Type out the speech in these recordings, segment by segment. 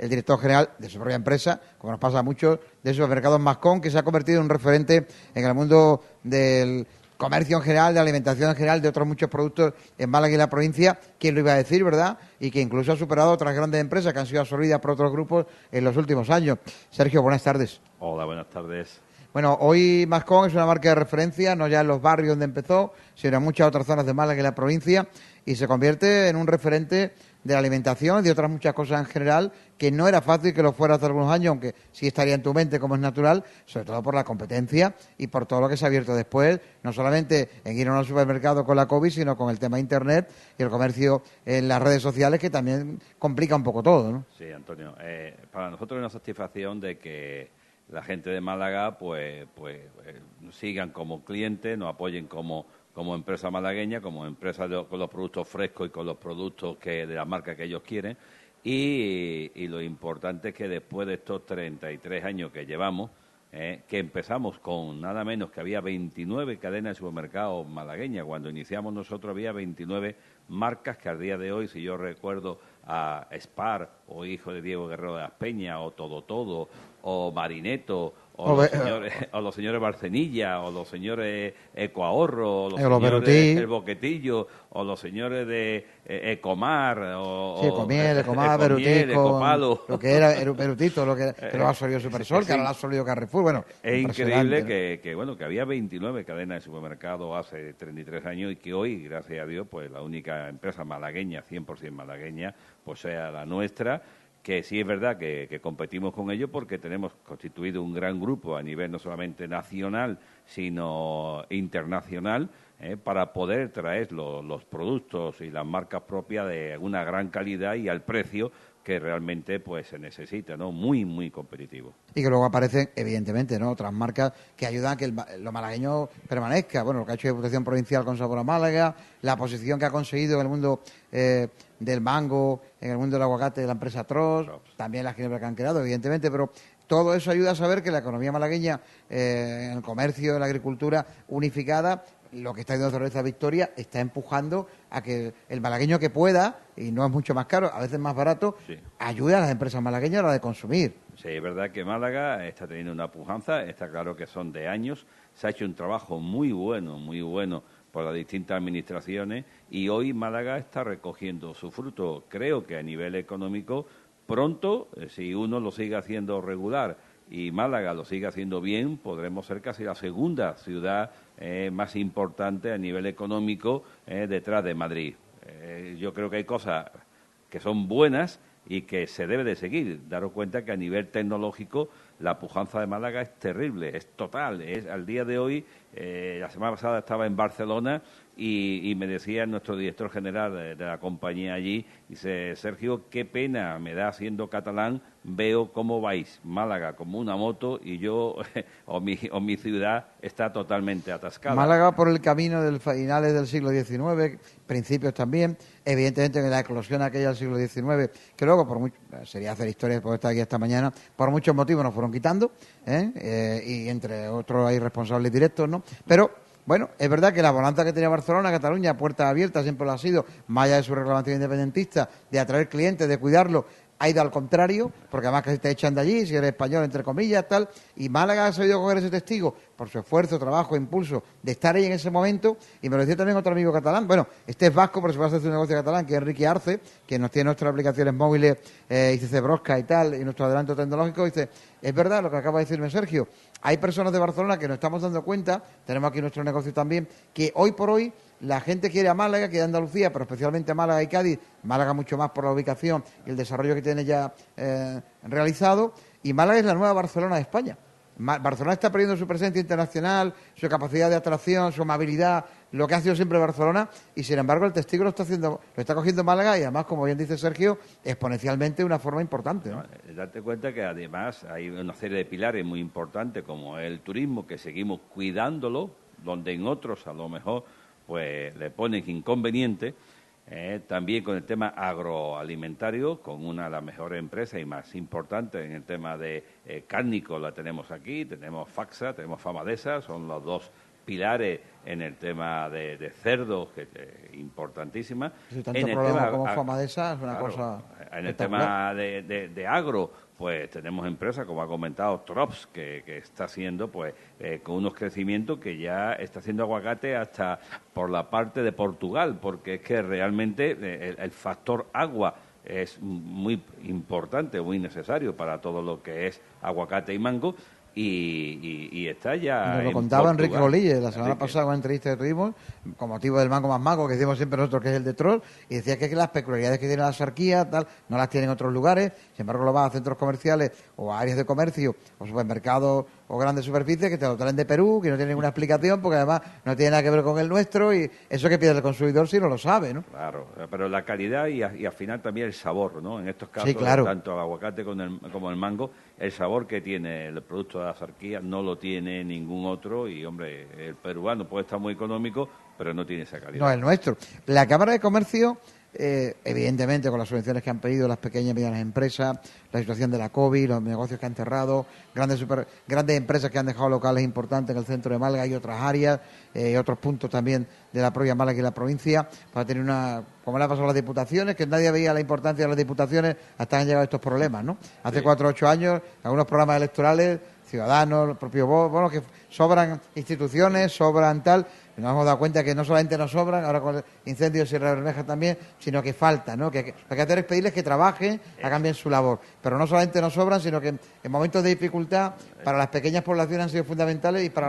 el director general de su propia empresa, como nos pasa a muchos, de Supermercados Mascón, que se ha convertido en un referente en el mundo del comercio en general, de alimentación en general, de otros muchos productos en Málaga y la provincia. ¿Quién lo iba a decir, verdad? Y que incluso ha superado otras grandes empresas que han sido absorbidas por otros grupos en los últimos años. Sergio, buenas tardes. Hola, buenas tardes. Bueno, hoy Mascón es una marca de referencia, no ya en los barrios donde empezó, sino en muchas otras zonas de Málaga y la provincia, y se convierte en un referente de la alimentación y de otras muchas cosas en general, que no era fácil que lo fuera hace algunos años, aunque sí estaría en tu mente como es natural, sobre todo por la competencia y por todo lo que se ha abierto después, no solamente en ir a un supermercado con la COVID, sino con el tema de Internet y el comercio en las redes sociales, que también complica un poco todo, ¿no? Sí, Antonio, para nosotros es una satisfacción de que la gente de Málaga nos sigan como clientes, nos apoyen como empresa malagueña, como empresa con los productos frescos y con los productos de la marca que ellos quieren. Y lo importante es que después de estos 33 años que llevamos, que empezamos con nada menos que había 29 cadenas de supermercados malagueñas. Cuando iniciamos nosotros había 29 marcas que al día de hoy, si yo recuerdo a Spar o Hijo de Diego Guerrero de las Peñas o Todo o Marineto o los señores Barcenilla o los señores Ecoahorro o los señores de El Boquetillo o los señores de Ecomar sí, Ecomar, Berutico, Ecopalo, lo que era Berutito, que lo ha absorbido Supersol, que ahora lo ha absorbido Carrefour. Bueno, es increíble, ¿no? que había 29 cadenas de supermercados hace 33 años y que hoy, gracias a Dios, pues la única empresa malagueña, 100% malagueña, pues sea la nuestra, que sí es verdad que competimos con ellos porque tenemos constituido un gran grupo a nivel no solamente nacional, sino internacional, para poder traer los productos y las marcas propias de una gran calidad y al precio que realmente pues se necesita, ¿no? Muy, muy competitivo. Y que luego aparecen, evidentemente, ¿no?, otras marcas que ayudan a que lo malagueño permanezca. Bueno, lo que ha hecho Diputación Provincial con Sabor a Málaga, la posición que ha conseguido en el mundo del mango, en el mundo del aguacate de la empresa Trost, también las ginebras que han creado, evidentemente, pero todo eso ayuda a saber que la economía malagueña, en el comercio, en la agricultura unificada, lo que está haciendo Cerveza Victoria está empujando a que el malagueño que pueda, y no es mucho más caro, a veces más barato, sí, ayude a las empresas malagueñas a la de consumir. Sí, es verdad que Málaga está teniendo una pujanza, está claro que son de años, se ha hecho un trabajo muy bueno por las distintas administraciones y hoy Málaga está recogiendo su fruto. Creo que a nivel económico, pronto, si uno lo sigue haciendo regular y Málaga lo sigue haciendo bien, podremos ser casi la segunda ciudad más importante a nivel económico detrás de Madrid. Yo creo que hay cosas que son buenas y que se debe de seguir. Daros cuenta que a nivel tecnológico la pujanza de Málaga es terrible, es total. Al día de hoy, la semana pasada estaba en Barcelona y me decía nuestro director general de la compañía allí, dice, Sergio, qué pena me da siendo catalán, veo cómo vais Málaga como una moto y yo o mi ciudad está totalmente atascada. Málaga por el camino de finales del siglo XIX, principios también, evidentemente en la eclosión aquella del siglo XIX, que luego sería hacer historia después de estar aquí esta mañana, por muchos motivos nos fueron quitando, y entre otros hay responsables directos, ¿no? Pero bueno, es verdad que la bonanza que tenía Barcelona, Cataluña, puertas abiertas, siempre lo ha sido, más allá de su reclamación independentista, de atraer clientes, de cuidarlo, ha ido al contrario, porque además que te echan de allí, si eres español, entre comillas, tal, y Málaga ha sabido coger ese testigo por su esfuerzo, trabajo, impulso, de estar ahí en ese momento, y me lo decía también otro amigo catalán, bueno, este es vasco, pero se va a hacer un negocio catalán, que es Enrique Arce, que nos tiene nuestras aplicaciones móviles, ICC Brosca y tal, y nuestro adelanto tecnológico, dice, es verdad lo que acaba de decirme Sergio, hay personas de Barcelona que nos estamos dando cuenta, tenemos aquí nuestro negocio también, que hoy por hoy la gente quiere a Málaga, quiere a Andalucía, pero especialmente a Málaga y Cádiz, Málaga mucho más por la ubicación y el desarrollo que tiene ya realizado, y Málaga es la nueva Barcelona de España. Barcelona está perdiendo su presencia internacional, su capacidad de atracción, su amabilidad, lo que ha sido siempre Barcelona, y sin embargo el testigo lo está cogiendo Málaga y además, como bien dice Sergio, exponencialmente de una forma importante, ¿no? Date cuenta que además hay una serie de pilares muy importantes como el turismo, que seguimos cuidándolo, donde en otros a lo mejor pues le ponen inconveniente. También con el tema agroalimentario, con una de las mejores empresas y más importantes en el tema de cárnico, la tenemos aquí, tenemos Faxa, tenemos Famadesa, son los dos pilares en el tema de cerdos, que importantísima. Si tanto problema como Famadesa es una cosa... En el tema de agro, pues tenemos empresas, como ha comentado Trops, que está haciendo pues con unos crecimientos que ya está haciendo aguacate hasta por la parte de Portugal, porque es que realmente el factor agua es muy importante, muy necesario para todo lo que es aguacate y mango. Y está ya. Y nos lo en contaba Portugal. Enrique Golille la semana pasada, en una entrevista que tuvimos, con motivo del mango más mago, que decimos siempre nosotros que es el de Troll, y decía que las peculiaridades que tiene la sarquía tal, no las tienen en otros lugares, sin embargo lo vas a centros comerciales o a áreas de comercio o supermercados o grandes superficies que te lo traen de Perú, que no tienen ninguna explicación, porque además no tiene nada que ver con el nuestro, y eso que pide el consumidor si no lo sabe, ¿no? Claro, pero la calidad y al final también el sabor, ¿no? En estos casos, sí, claro, tanto el aguacate como el mango, el sabor que tiene el producto de la sarquía no lo tiene ningún otro, y hombre, el peruano puede estar muy económico, pero no tiene esa calidad. No, el nuestro. La Cámara de Comercio, evidentemente, con las subvenciones que han pedido las pequeñas y medianas empresas, la situación de la COVID, los negocios que han cerrado, grandes empresas que han dejado locales importantes en el centro de Málaga y otras áreas, otros puntos también de la propia Málaga y la provincia, para tener como le ha pasado a las diputaciones, que nadie veía la importancia de las diputaciones hasta que han llegado estos problemas, ¿no? Hace 4 o 8 años, algunos programas electorales, Ciudadanos, el propio Vox, bueno, que sobran instituciones, sobran tal. Nos hemos dado cuenta que no solamente nos sobran, ahora con el incendio de Sierra Bermeja también, sino que falta, ¿no? Que lo que hay que hacer es pedirles que trabajen, hagan bien su labor. Pero no solamente nos sobran, sino que en momentos de dificultad, para las pequeñas poblaciones han sido fundamentales y para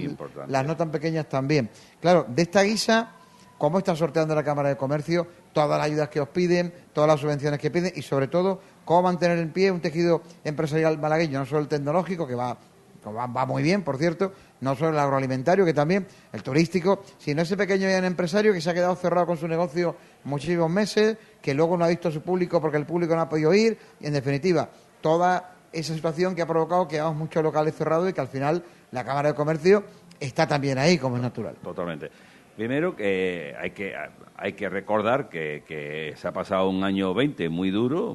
las no tan pequeñas también. Claro, de esta guisa, ¿cómo está sorteando la Cámara de Comercio todas las ayudas que os piden, todas las subvenciones que piden y, sobre todo, cómo mantener en pie un tejido empresarial malagueño, no solo el tecnológico, que va muy bien, por cierto, no solo el agroalimentario, que también el turístico, sino ese pequeño y gran empresario que se ha quedado cerrado con su negocio muchísimos meses, que luego no ha visto a su público porque el público no ha podido ir, y en definitiva, toda esa situación que ha provocado que hagamos muchos locales cerrados y que al final la Cámara de Comercio está también ahí, como es natural. Totalmente. Primero, que hay que recordar que se ha pasado un año 20 muy duro,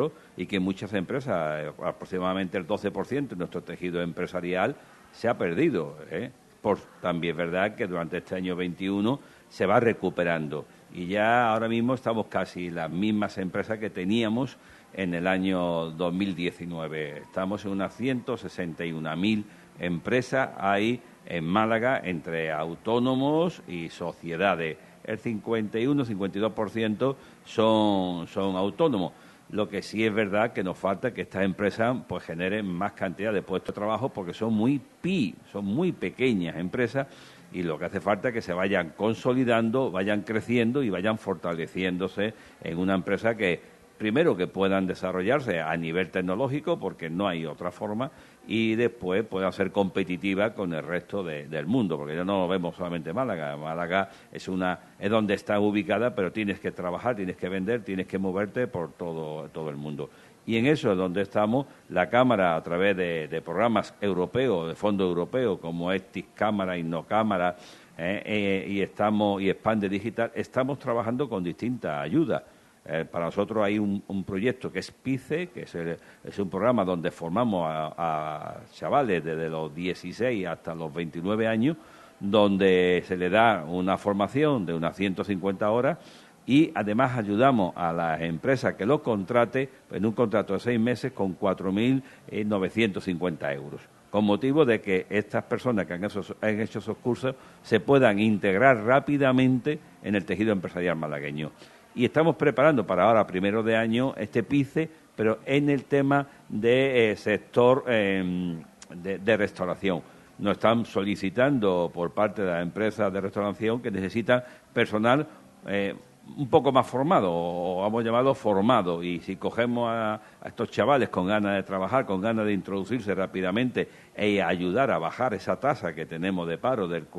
y que muchas empresas, aproximadamente el 12% de nuestro tejido empresarial, se ha perdido. También es verdad que durante este año 21 se va recuperando. Y ya ahora mismo estamos casi las mismas empresas que teníamos en el año 2019. Estamos en unas 161.000 empresas ahí en Málaga, entre autónomos y sociedades. El 51-52% son autónomos. Lo que sí es verdad que nos falta que estas empresas pues generen más cantidad de puestos de trabajo, porque son muy pequeñas empresas, y lo que hace falta es que se vayan consolidando, vayan creciendo y vayan fortaleciéndose en una empresa que primero que puedan desarrollarse a nivel tecnológico, porque no hay otra forma, y después puedan ser competitivas con el resto del mundo, porque ya no vemos solamente Málaga. Málaga es donde está ubicada, pero tienes que trabajar, tienes que vender, tienes que moverte por todo el mundo. Y en eso es donde estamos. La Cámara, a través de programas europeos, de fondos europeos, como ESTIC Cámara, Innocámara, y Expande Digital, estamos trabajando con distintas ayudas. Para nosotros hay un proyecto que es PICE, que es un programa donde formamos a chavales desde los 16 hasta los 29 años, donde se le da una formación de unas 150 horas, y además ayudamos a las empresas que lo contrate en un contrato de 6 meses con 4.950 euros, con motivo de que estas personas que han hecho esos cursos se puedan integrar rápidamente en el tejido empresarial malagueño. Y estamos preparando para ahora, primero de año, este PICE, pero en el tema de sector de restauración. Nos están solicitando por parte de las empresas de restauración que necesitan personal un poco más formado, o vamos a llamarlo formado, y si cogemos a estos chavales con ganas de trabajar, con ganas de introducirse rápidamente e ayudar a bajar esa tasa que tenemos de paro del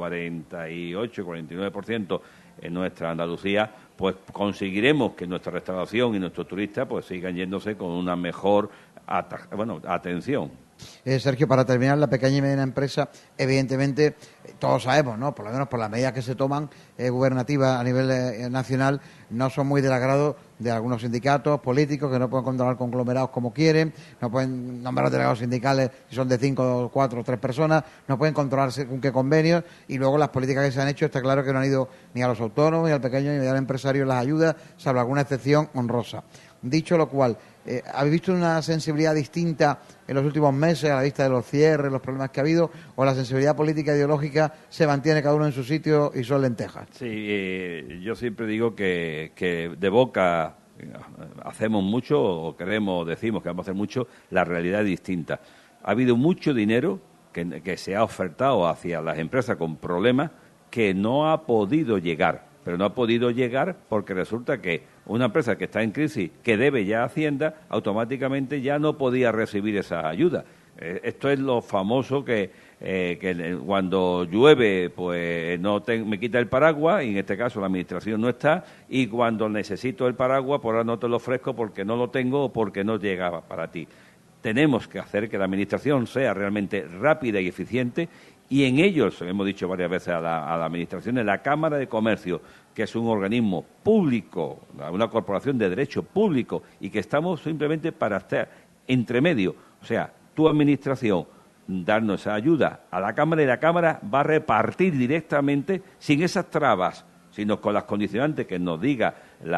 48-49% en nuestra Andalucía, pues conseguiremos que nuestra restauración y nuestros turistas pues sigan yéndose con una mejor atención. Sergio, para terminar, la pequeña y mediana empresa, evidentemente, todos sabemos, ¿no? Por lo menos por las medidas que se toman gubernativas a nivel nacional, no son muy del agrado de algunos sindicatos políticos que no pueden controlar conglomerados como quieren, no pueden nombrar delegados sindicales si son de 5, 4 o 3 personas, no pueden controlar según qué convenios, y luego las políticas que se han hecho está claro que no han ido ni a los autónomos ni al pequeño ni al mediano empresario las ayudas, salvo alguna excepción honrosa. Dicho lo cual, ¿habéis visto una sensibilidad distinta en los últimos meses a la vista de los cierres, los problemas que ha habido, o la sensibilidad política e ideológica se mantiene cada uno en su sitio y son lentejas? Sí, yo siempre digo que de boca hacemos mucho, o decimos que vamos a hacer mucho, la realidad es distinta. Ha habido mucho dinero que se ha ofertado hacia las empresas con problemas que no ha podido llegar, pero no ha podido llegar porque resulta que una empresa que está en crisis, que debe ya a Hacienda, automáticamente ya no podía recibir esa ayuda. Esto es lo famoso que cuando llueve pues me quita el paraguas, y en este caso la administración no está, y cuando necesito el paraguas, pues ahora no te lo ofrezco porque no lo tengo o porque no llegaba para ti. Tenemos que hacer que la administración sea realmente rápida y eficiente, y en ellos, hemos dicho varias veces a la administración, en la Cámara de Comercio, que es un organismo público, una corporación de derecho público, y que estamos simplemente para estar entre medio. O sea, tu administración, darnos esa ayuda a la Cámara, y la Cámara va a repartir directamente, sin esas trabas, sino con las condicionantes que nos diga,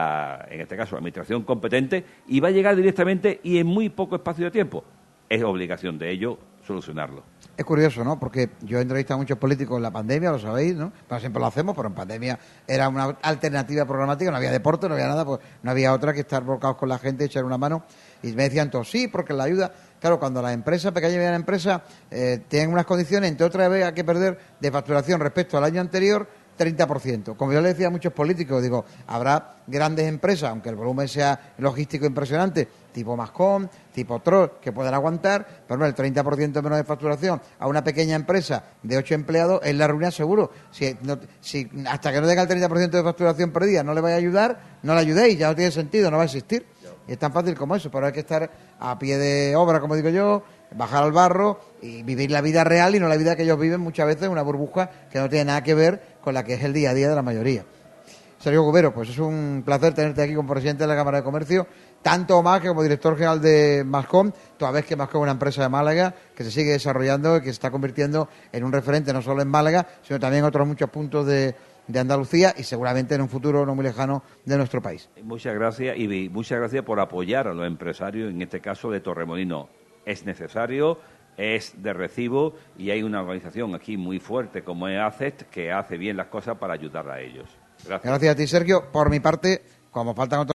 en este caso, la administración competente, y va a llegar directamente y en muy poco espacio de tiempo. Es obligación de ellos solucionarlo. Es curioso, ¿no? Porque yo he entrevistado a muchos políticos en la pandemia, lo sabéis, ¿no? Pero siempre lo hacemos, pero en pandemia era una alternativa programática, no había deporte, no había nada, pues no había otra que estar volcados con la gente, echar una mano. Y me decían todos, sí, porque la ayuda... Claro, cuando las empresas, pequeñas y medianas empresas, tienen unas condiciones, entre otras, hay que perder de facturación respecto al año anterior 30%. Como yo le decía a muchos políticos, digo, habrá grandes empresas, aunque el volumen sea logístico impresionante, tipo Mascom, tipo Troll, que puedan aguantar, pero no, el 30% menos de facturación a una pequeña empresa de 8 empleados es la ruina seguro. Si hasta que no tenga el 30% de facturación perdida no le vaya a ayudar, no le ayudéis, ya no tiene sentido, no va a existir. Y es tan fácil como eso, pero hay que estar a pie de obra, como digo yo, bajar al barro y vivir la vida real y no la vida que ellos viven muchas veces en una burbuja que no tiene nada que ver con la que es el día a día de la mayoría. Sergio Cubero, pues es un placer tenerte aquí como presidente de la Cámara de Comercio, tanto más que como director general de Mascom, toda vez que Mascom es una empresa de Málaga que se sigue desarrollando y que se está convirtiendo en un referente no solo en Málaga, sino también en otros muchos puntos de Andalucía y seguramente en un futuro no muy lejano de nuestro país. Muchas gracias, y muchas gracias por apoyar a los empresarios, en este caso de Torremolinos. Es necesario, es de recibo, y hay una organización aquí muy fuerte como es ACET que hace bien las cosas para ayudar a ellos. Gracias. Gracias a ti, Sergio. Por mi parte, como faltan otros